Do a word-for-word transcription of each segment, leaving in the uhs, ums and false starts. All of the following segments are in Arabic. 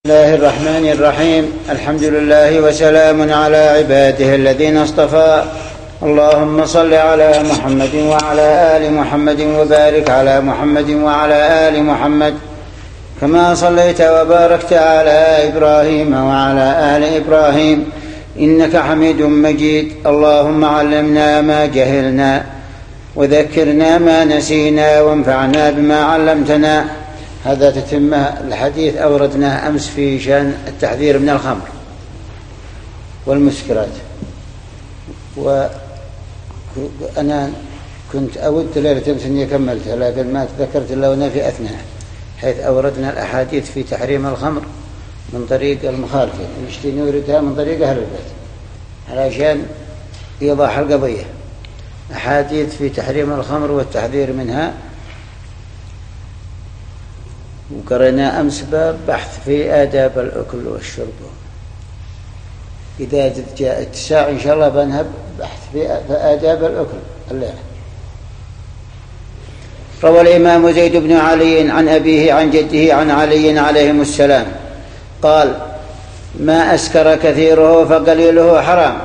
بسم الله الرحمن الرحيم. الحمد لله وسلام على عباده الذين اصطفى. اللهم صل على محمد وعلى آل محمد وبارك على محمد وعلى آل محمد كما صليت وباركت على إبراهيم وعلى آل إبراهيم إنك حميد مجيد. اللهم علمنا ما جهلنا وذكرنا ما نسينا وانفعنا بما علمتنا. هذا تتمه الحديث أوردناه أمس في شأن التحذير من الخمر والمسكرات، وأنا كنت أود ليلة أمس أني كملتها لكن ما تذكرت إلا وأنا في أثناء، حيث أوردنا الأحاديث في تحريم الخمر من طريق المخالفين، نشتي نوردها من طريق أهل البيت علشان إيضاح القضية. أحاديث في تحريم الخمر والتحذير منها، وقرأنا أمس باب بحث في آداب الأكل والشرب. إذا جاء الساعة إن شاء الله بنهب بحث في آداب الأكل الليلة. روى الإمام زيد بن علي عن أبيه عن جده عن علي عليهم السلام قال: ما أسكر كثيره فقليله حرام.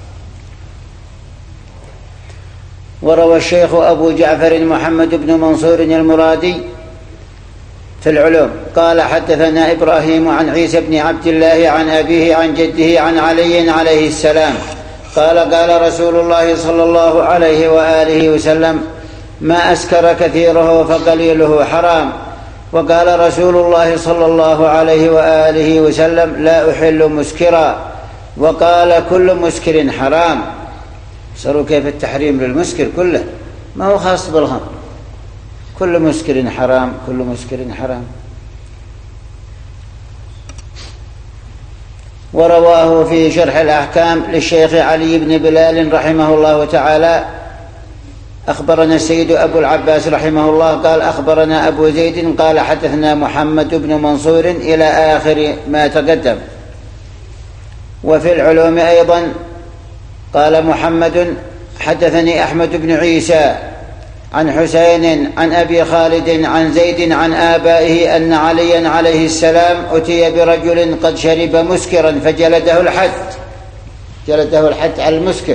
وروى الشيخ أبو جعفر محمد بن منصور المرادي في العلوم قال: حدثنا إبراهيم عن عيسى بن عبد الله عن أبيه عن جده عن علي عليه السلام قال: قال رسول الله صلى الله عليه وآله وسلم: ما أسكر كثيره فقليله حرام. وقال رسول الله صلى الله عليه وآله وسلم: لا أحل مسكرا. وقال: كل مسكر حرام. صاروا كيف التحريم للمسكر كله، ما هو خاص بالخمر، كل مسكر حرام، كل مسكر حرام. ورواه في شرح الأحكام للشيخ علي بن بلال رحمه الله تعالى: أخبرنا السيد أبو العباس رحمه الله قال: أخبرنا أبو زيد قال: حدثنا محمد بن منصور إلى آخر ما تقدم. وفي العلوم أيضا قال محمد: حدثني أحمد بن عيسى عن حسين عن أبي خالد عن زيد عن آبائه أن عليا عليه السلام أتي برجل قد شرب مسكرا فجلده الحد، جلده الحد على المسكر.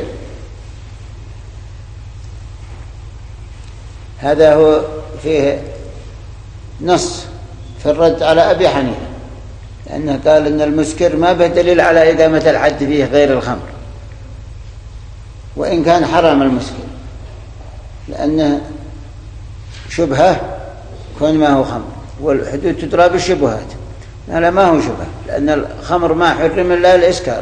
هذا هو فيه نص في الرد على أبي حنيفة، لأنه قال إن المسكر ما به دليل على إقامة الحد فيه غير الخمر، وإن كان حرام المسكر، لأنه شبهة كون ما هو خمر، والحدود تدرى بالشبهات. لا ما هو شبهة، لأن الخمر ما حرم إلا الإسكار.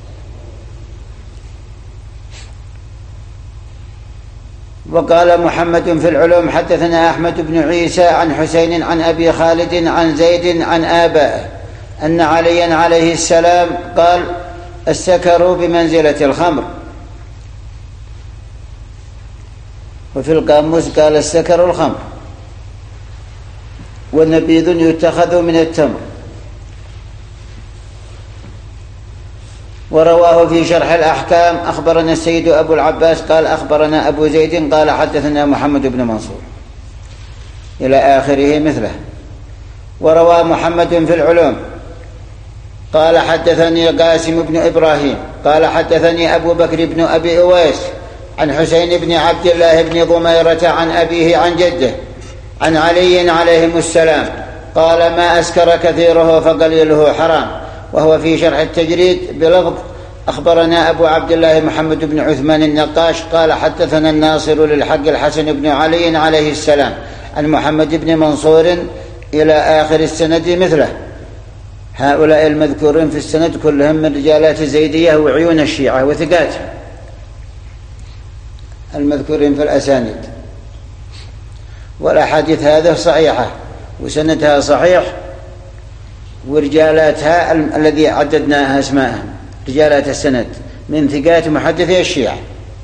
وقال محمد في العلوم: حدثنا أحمد بن عيسى عن حسين عن أبي خالد عن زيد عن آبائه أن عليا عليه السلام قال: السكر بمنزلة الخمر. وفي القاموس قال: السكر الخمر، والنبيذ يتخذ من التمر. ورواه في شرح الأحكام: أخبرنا السيد أبو العباس قال: أخبرنا أبو زيد قال: حدثنا محمد بن منصور إلى آخره مثله. وروى محمد في العلوم قال: حدثني قاسم بن إبراهيم قال: حدثني أبو بكر بن أبي أويس عن حسين بن عبد الله بن ضميرة عن أبيه عن جده عن علي عليهم السلام قال: ما أسكر كثيره فقليله حرام. وهو في شرح التجريد بلفظ: أخبرنا أبو عبد الله محمد بن عثمان النقاش قال: حدثنا الناصر للحق الحسن بن علي عليه السلام عن محمد بن منصور إلى آخر السند مثله. هؤلاء المذكورين في السند كلهم من رجالات الزيدية وعيون الشيعة وثقاتهم المذكورين في الأسانيد. والأحاديث هذه صحيحة وسندها صحيح، ورجالاتها الذي عددناها اسماءهم رجالات السند من ثقات محدثي الشيعة.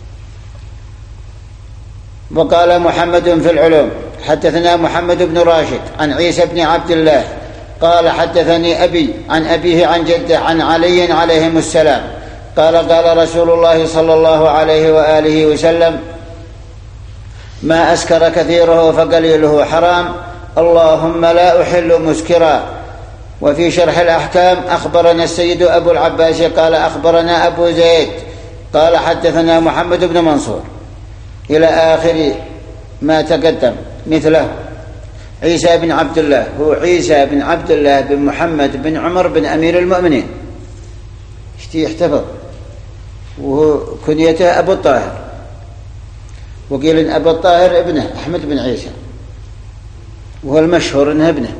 وقال محمد في العلوم: حدثنا محمد بن راشد عن عيسى بن عبد الله قال: حدثني أبي عن أبيه عن جده عن علي عليهم السلام قال: قال رسول الله صلى الله عليه وآله وسلم: ما أسكر كثيره فقليله حرام. اللهم لا أحل مسكرا. وفي شرح الأحكام أخبرنا السيد أبو العباس قال أخبرنا أبو زيد قال حدثنا محمد بن منصور إلى آخر ما تقدم مثله. عيسى بن عبد الله هو عيسى بن عبد الله بن محمد بن عمر بن أمير المؤمنين اشتي يحتفظ، وهو كنيته أبو الطاهر، وقيل إن أبو الطاهر ابنه أحمد بن عيسى، وهو المشهور إنه ابنه.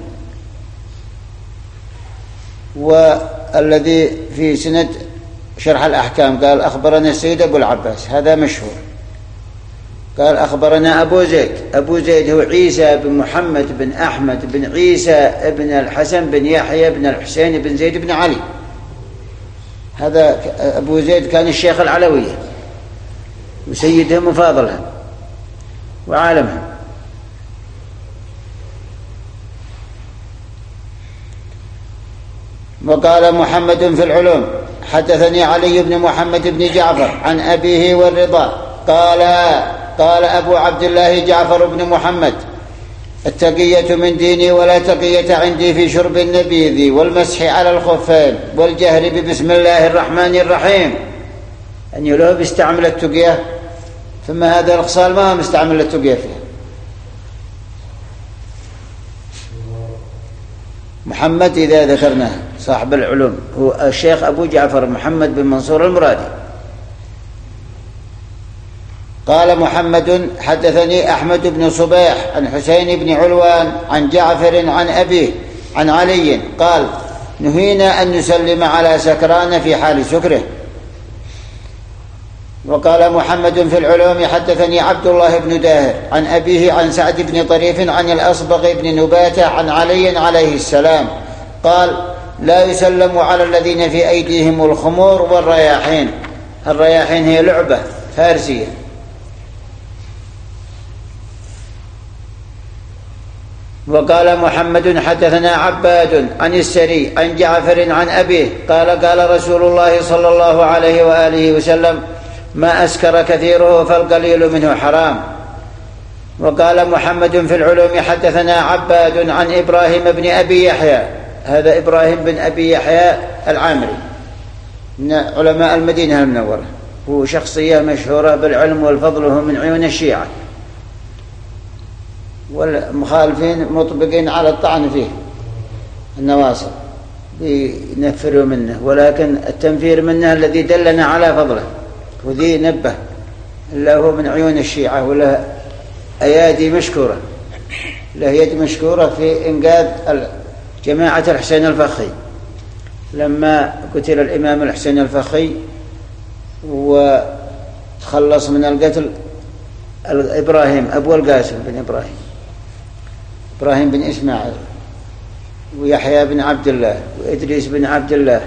والذي في سند شرح الأحكام قال أخبرنا السيد أبو العباس، هذا مشهور. قال أخبرنا أبو زيد، أبو زيد هو عيسى بن محمد بن أحمد بن عيسى بن الحسن بن يحيى بن الحسين بن زيد بن علي. هذا أبو زيد كان الشيخ العلوية وسيدهم وفاضلهم وعالمهم. وقال محمد في العلوم حدثني علي بن محمد بن جعفر عن أبيه والرضا قال قال أبو عبد الله جعفر بن محمد التقية من ديني ولا تقية عندي في شرب النبيذ والمسح على الخفين والجهر ببسم الله الرحمن الرحيم. أن يلوه بيستعمل التقية، ثم هذا الخصال ما هو مستعمل التقية فيها. محمد إذا ذكرناه صاحب العلوم هو الشيخ أبو جعفر محمد بن منصور المرادي. قال محمد حدثني أحمد بن صبيح عن حسين بن علوان عن جعفر عن أبيه عن علي قال نهينا أن نسلم على سكران في حال سكره. وقال محمد في العلوم حدثني عبد الله بن داهر عن أبيه عن سعد بن طريف عن الأصبغ بن نباتة عن علي عليه السلام قال لا يسلم على الذين في أيديهم الخمور والرياحين. الرياحين هي لعبة فارسية. وقال محمد حدثنا عباد عن السري عن جعفر عن أبيه قال قال رسول الله صلى الله عليه وآله وسلم ما أسكر كثيره فالقليل منه حرام. وقال محمد في العلوم حدثنا عباد عن إبراهيم بن أبي يحيى، هذا إبراهيم بن أبي يحيى العامري من علماء المدينة المنورة، هو شخصية مشهورة بالعلم والفضل، وهو من عيون الشيعة، والمخالفين مطبقين على الطعن فيه النواصب ينفروا منه، ولكن التنفير منه الذي دلنا على فضله، وذي نبه إلا هو من عيون الشيعة، وله أيادي مشكورة، له يد مشكورة في إنقاذ جماعة الحسين الفخي لما قتل الإمام الحسين الفخي وتخلص من القتل إبراهيم أبو القاسم بن إبراهيم إبراهيم بن إسماعيل ويحيى بن عبد الله وإدريس بن عبد الله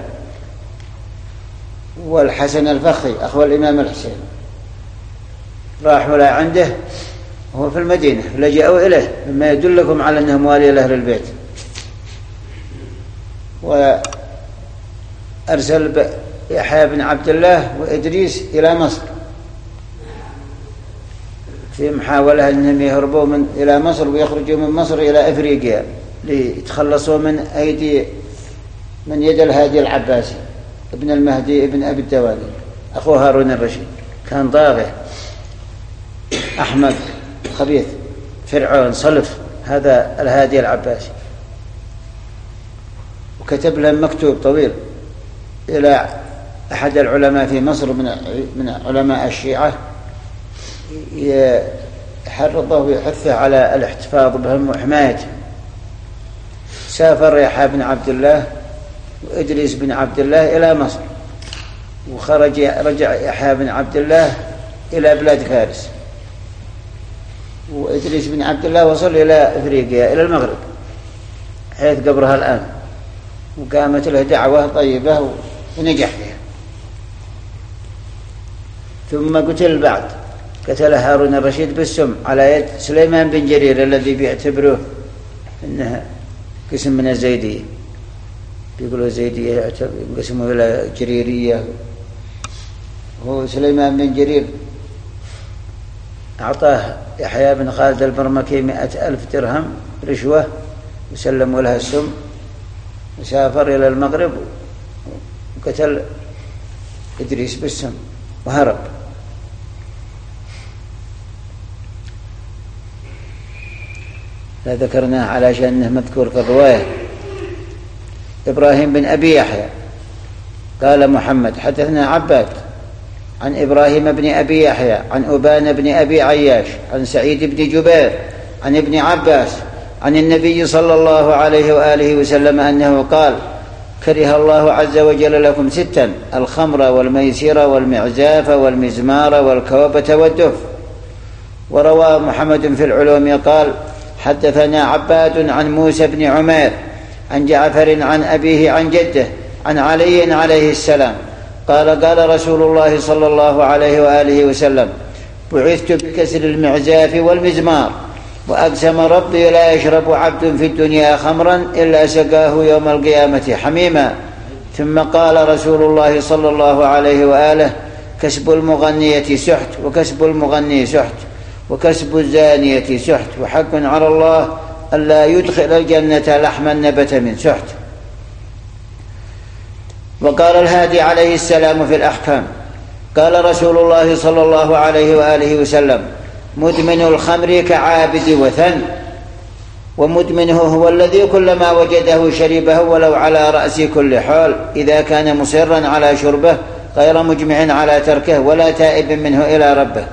والحسن الفخي أخو الإمام الحسين، راحوا لا عنده وهو في المدينة لجأوا إليه مما يدلكم على أنه موالي لأهل البيت. وأرسل يحيى بن عبد الله وإدريس إلى مصر في محاولة أنهم يهربوا من إلى مصر ويخرجوا من مصر إلى أفريقيا ليتخلصوا من أيدي من يد الهادي العباسي ابن المهدي ابن أبي الدوالي أخو هارون الرشيد، كان طاغية أحمد خبيث فرعون صلف هذا الهادي العباسي. وكتب لهم مكتوب طويل إلى أحد العلماء في مصر من علماء الشيعة يحرضه ويحثه على الاحتفاظ بهم وحمايتهم. سافر يحيى بن عبد الله وإدريس بن عبد الله إلى مصر، وخرج رجع يحيى بن عبد الله إلى بلاد فارس، وإدريس بن عبد الله وصل إلى أفريقيا إلى المغرب حيث قبرها الآن، وقامت له دعوة طيبة ونجح فيها. ثم قتل بعد، قتل هارون الرشيد بالسم على يد سليمان بن جرير الذي بيعتبروه إنه قسم من الزيدية، بيقولوا زيدية ينقسموا إلى جريرية. هو سليمان بن جرير أعطاه يحيى بن خالد البرمكي مئة ألف درهم رشوة وسلموا لها السم، وسافر إلى المغرب وقتل إدريس بالسم وهرب. لا ذكرناه علشان أنه مذكور في الرواية. إبراهيم بن أبي يحيى قال محمد حدثنا عباد عن إبراهيم بن أبي يحيى عن أبان بن أبي عياش عن سعيد بن جبير عن ابن عباس عن النبي صلى الله عليه وآله وسلم أنه قال كره الله عز وجل لكم ستا: الخمر والميسر والمعزاف والمزمار والكوبة والدف. وروى محمد في العلوم قال حدثنا عباد عن موسى بن عمير عن جعفر عن أبيه عن جده عن علي عليه السلام قال قال رسول الله صلى الله عليه وآله وسلم: بعثت بكسر المعزاف والمزمار، وأقسم ربي لا يشرب عبد في الدنيا خمرا إلا سقاه يوم القيامة حميما. ثم قال رسول الله صلى الله عليه وآله: كسب المغنية سحت، وكسب المغني سحت، وكسب الزانية سحت، وحق على الله ألا يدخل الجنة لحما نبت من سحت. وقال الهادي عليه السلام في الأحكام قال رسول الله صلى الله عليه وآله وسلم: مدمن الخمر كعابد وثن، ومدمنه هو الذي كلما وجده شربه ولو على رأس كل حال، إذا كان مصرا على شربه غير مجمع على تركه ولا تائب منه إلى ربه.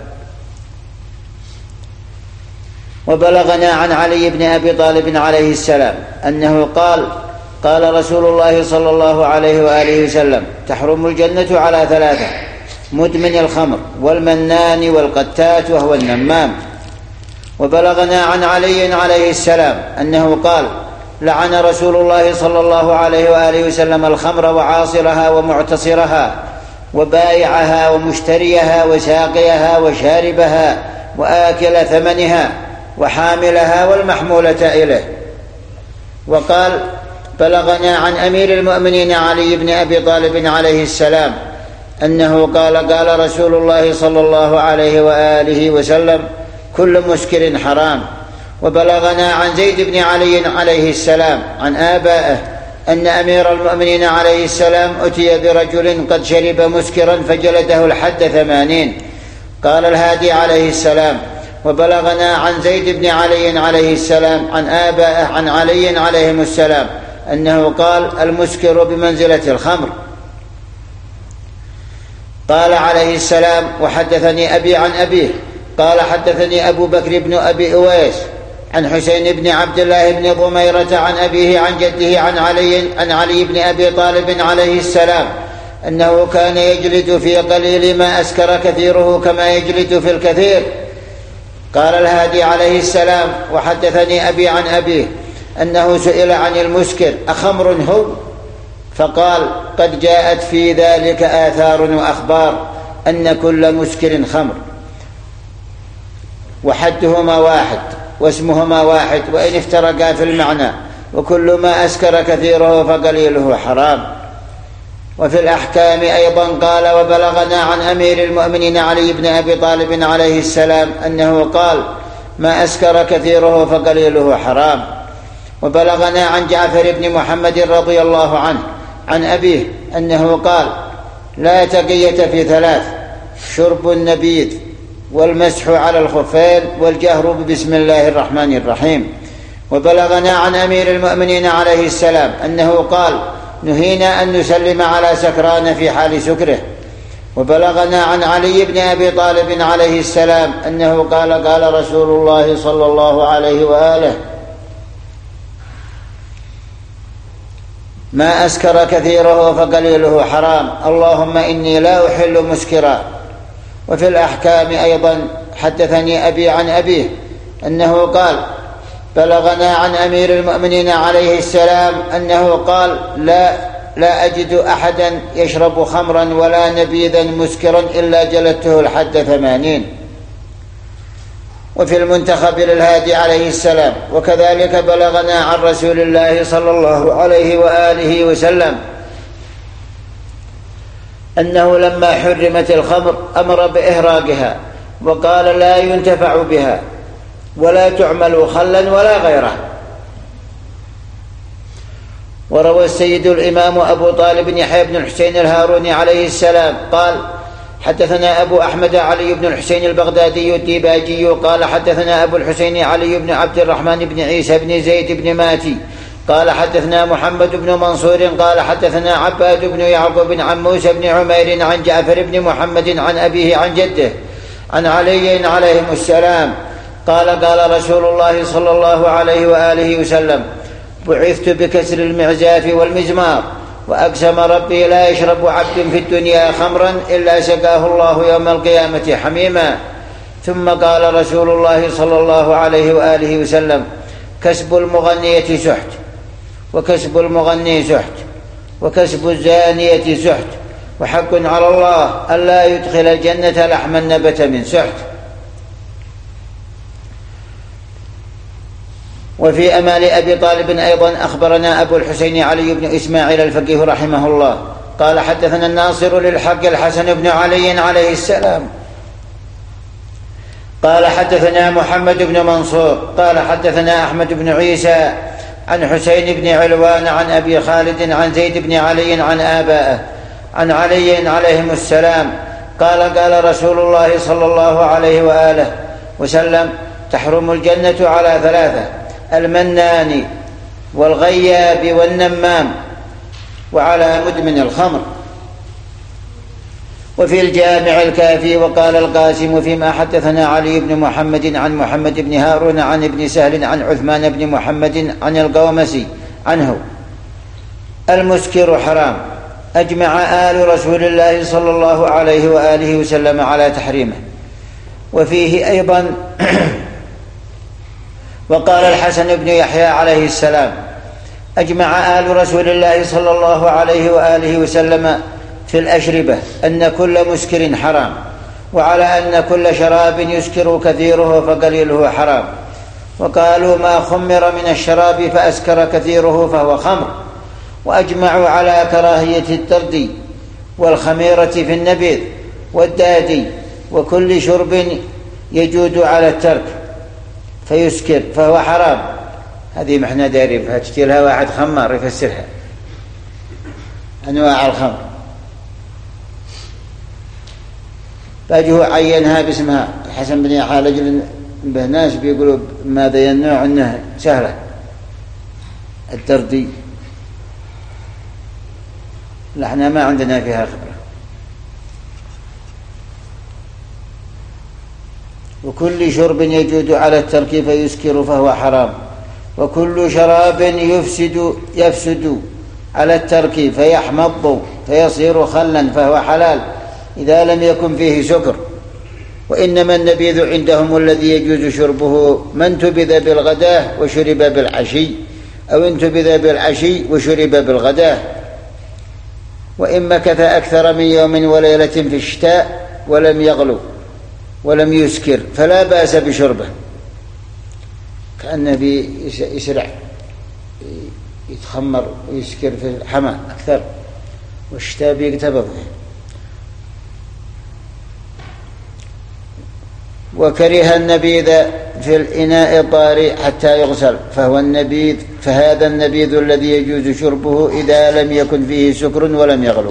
وبلغنا عن علي بن أبي طالب عليه السلام أنه قال قال رسول الله صلى الله عليه وآله وسلم: تحرم الجنة على ثلاثة: مدمن الخمر، والمنان، والقتات وهو النمام. وبلغنا عن علي عليه السلام أنه قال: لعن رسول الله صلى الله عليه وآله وسلم الخمر وعاصرها ومعتصرها وبائعها ومشتريها وساقيها وشاربها وآكل ثمنها وحاملها والمحمولة إليه. وقال: بلغنا عن أمير المؤمنين علي بن أبي طالب عليه السلام أنه قال قال رسول الله صلى الله عليه وآله وسلم: كل مسكر حرام. وبلغنا عن زيد بن علي عليه السلام عن آبائه أن أمير المؤمنين عليه السلام أتي برجل قد شرب مسكرا فجلده الحد ثمانين. قال الهادي عليه السلام: وبلغنا عن زيد بن علي عليه السلام عن آبائه عن علي عليهم السلام أنه قال: المسكر بمنزلة الخمر. قال عليه السلام: وحدثني أبي عن أبيه قال حدثني أبو بكر بن أبي أويس عن حسين بن عبد الله بن ضميرة عن أبيه عن جده عن علي عن علي بن أبي طالب عليه السلام أنه كان يجلد في قليل ما أسكر كثيره كما يجلد في الكثير. قال الهادي عليه السلام: وحدثني أبي عن أبيه أنه سئل عن المسكر: أخمر هو؟ فقال: قد جاءت في ذلك آثار وأخبار أن كل مسكر خمر، وحدهما واحد واسمهما واحد وإن افترقا في المعنى، وكل ما أسكر كثيره فقليله حرام. وفي الأحكام أيضا قال: وبلغنا عن أمير المؤمنين علي بن أبي طالب عليه السلام أنه قال: ما أسكر كثيره فقليله حرام. وبلغنا عن جعفر بن محمد رضي الله عنه عن أبيه أنه قال: لا تقية في ثلاث: شرب النبيذ، والمسح على الخفين، والجهر بسم الله الرحمن الرحيم. وبلغنا عن أمير المؤمنين عليه السلام أنه قال: نهينا أن نسلم على سكران في حال سكره. وبلغنا عن علي بن أبي طالب عليه السلام أنه قال: قال رسول الله صلى الله عليه وآله: ما أسكر كثيره فقليله حرام، اللهم إني لا أحل مسكرا. وفي الأحكام أيضا حدثني أبي عن أبيه أنه قال: بلغنا عن أمير المؤمنين عليه السلام أنه قال: لا, لا أجد أحدا يشرب خمرا ولا نبيذا مسكرا إلا جلدته الحد ثمانين. وفي المنتخب للهادي عليه السلام: وكذلك بلغنا عن رسول الله صلى الله عليه وآله وسلم أنه لما حرمت الخمر أمر بإهراقها وقال: لا ينتفع بها ولا تعمل خلا ولا غيره. وروى السيد الإمام أبو طالب يحيى بن الحسين الهاروني عليه السلام قال حدثنا أبو أحمد علي بن الحسين البغدادي الديباجي قال حدثنا أبو الحسين علي بن عبد الرحمن بن عيسى بن زيد بن ماتي قال حدثنا محمد بن منصور قال حدثنا عباد بن يعقوب عن موسى بن عمير عن جعفر بن محمد عن أبيه عن جده عن علي عليهم السلام قال قال رسول الله صلى الله عليه وآله وسلم بعثت بكسر المعزاف والمزمار وأقسم ربي لا يشرب عبد في الدنيا خمرا إلا سقاه الله يوم القيامة حميما. ثم قال رسول الله صلى الله عليه وآله وسلم كسب المغنية سحت وكسب المغني سحت وكسب الزانية سحت وحق على الله ألا يدخل الجنة لحما نبت من سحت. وفي أمال أبي طالب أيضا أخبرنا أبو الحسين علي بن إسماعيل الفقيه رحمه الله قال حدثنا الناصر للحق الحسن بن علي عليه السلام قال حدثنا محمد بن منصور قال حدثنا أحمد بن عيسى عن حسين بن علوان عن أبي خالد عن زيد بن علي عن آبائه عن علي عليهم السلام قال قال رسول الله صلى الله عليه وآله وسلم تحرم الجنة على ثلاثة المنان والغياب والنمام وعلى مدمن الخمر. وفي الجامع الكافي وقال القاسم فيما حدثنا علي بن محمد عن محمد بن هارون عن ابن سهل عن عثمان بن محمد عن القومسي عنه المسكر حرام أجمع آل رسول الله صلى الله عليه وآله وسلم على تحريمه. وفيه أيضا وقال الحسن بن يحيى عليه السلام أجمع آل رسول الله صلى الله عليه وآله وسلم في الأشربة أن كل مسكر حرام وعلى أن كل شراب يسكر كثيره فقليله حرام. وقالوا ما خمر من الشراب فأسكر كثيره فهو خمر. وأجمعوا على كراهية التردي والخميرة في النبيذ والدادي وكل شرب يجود على الترك فيسكر فهو حرام. هذه محنا داري فتشتيلها واحد خمار يفسرها أنواع الخمر فأجهو عينها باسمها الحسن بن يحيى لجل به ناس بيقولوا ماذا ينوع أنه سهلة التردي احنا ما عندنا فيها خبرة. وكل شرب يجود على الترك فيسكر فهو حرام وكل شراب يفسد يفسد على الترك فيحمض فيصير خلا فهو حلال إذا لم يكن فيه سكر. وإنما النبيذ عندهم الذي يجوز شربه ما انتبذ بالغداة وشرب بالعشي أو انتبذ بالعشي وشرب بالغداة. وإن مكث أكثر من يوم وليلة في الشتاء ولم يغلو ولم يسكر فلا بأس بشربه كأنه يسرع يتخمر ويسكر في الحمى أكثر والشتاء بيقتبض. وكره النبيذ في الإناء الطاري حتى يغسل فهو النبيذ فهذا النبيذ الذي يجوز شربه إذا لم يكن فيه سكر ولم يغلو.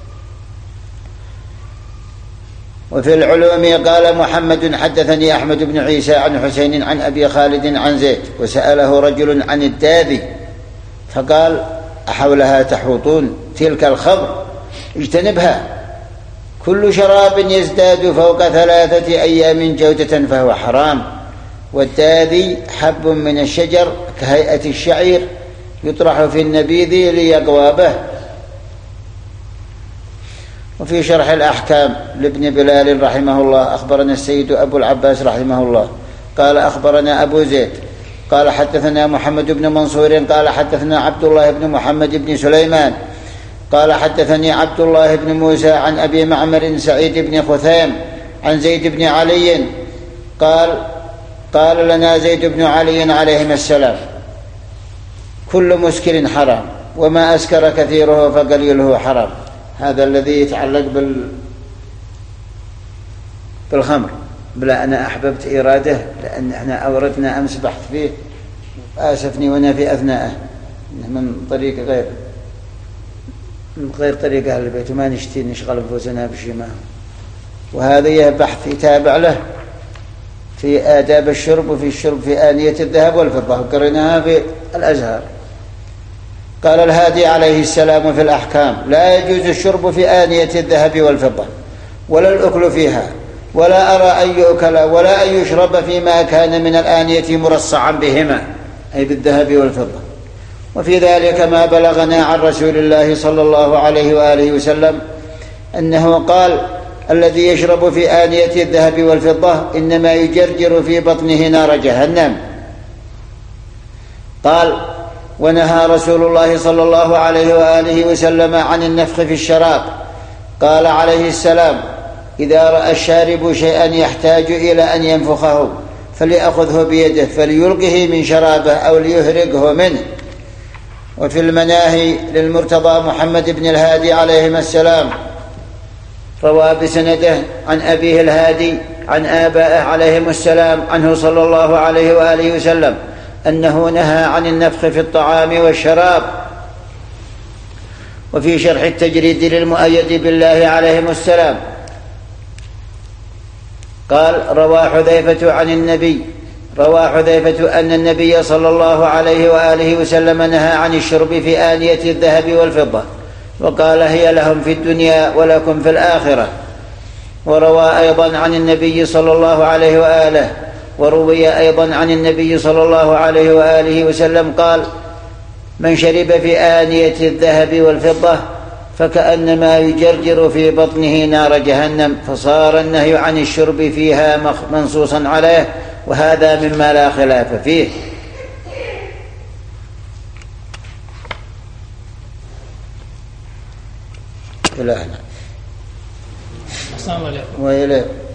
وفي العلوم قال محمد حدثني أحمد بن عيسى عن حسين عن أبي خالد عن زيد وسأله رجل عن الداذي فقال أحولها تحوطون تلك الخمر اجتنبها كل شراب يزداد فوق ثلاثة أيام جودة فهو حرام. والداذي حب من الشجر كهيئة الشعير يطرح في النبيذ ليقوى به. وفي شرح الأحكام لابن بلال رحمه الله أخبرنا السيد أبو العباس رحمه الله قال أخبرنا أبو زيد قال حدثنا محمد بن منصور قال حدثنا عبد الله بن محمد بن سليمان قال حدثني عبد الله بن موسى عن أبي معمر سعيد بن خثيم عن زيد بن علي قال قال لنا زيد بن علي عليهما السلام كل مسكر حرام وما أسكر كثيره فقليله حرام. هذا الذي يتعلق بال بالخمر بلا أنا أحببت إراده لأن احنا أوردنا أمس بحث فيه آسفني وأنا في أثناءه من طريق غير من غير طريق أهل البيت، وما نشتي نشغل أنفسنا بشيء ما. وهذا بحث يتابع له في آداب الشرب وفي الشرب في آنية الذهب والفضة، وقرناها في الأزهر. قال الهادي عليه السلام في الأحكام: لا يجوز الشرب في آنية الذهب والفضة ولا الأكل فيها، ولا أرى أن يؤكل ولا أن يشرب فيما كان من الآنية مرصعا بهما، أي بالذهب والفضة. وفي ذلك ما بلغنا عن رسول الله صلى الله عليه وآله وسلم أنه قال: الذي يشرب في آنية الذهب والفضة إنما يجرجر في بطنه نار جهنم. قال: ونهى رسول الله صلى الله عليه وآله وسلم عن النفخ في الشراب. قال عليه السلام: إذا رأى الشارب شيئا يحتاج إلى أن ينفخه فليأخذه بيده فليلقه من شرابه أو ليهرقه منه. وفي المناهي للمرتضى محمد بن الهادي عليهما السلام روى بسنده عن أبيه الهادي عن آبائه عليهم السلام عنه صلى الله عليه وآله وسلم أنه نهى عن النفخ في الطعام والشراب. وفي شرح التجريد للمؤيد بالله عليهم السلام قال: روى حذيفة عن النبي روى حذيفة أن النبي صلى الله عليه وآله وسلم نهى عن الشرب في آنية الذهب والفضة، وقال: هي لهم في الدنيا ولكم في الآخرة. وروى أيضا عن النبي صلى الله عليه وآله وروي أيضا عن النبي صلى الله عليه وآله وسلم قال: من شرب في آنية الذهب والفضة فكأنما يجرجر في بطنه نار جهنم، فصار النهي عن الشرب فيها منصوصا عليه، وهذا مما لا خلاف فيه. إلهنا السلام عليكم. وإليه.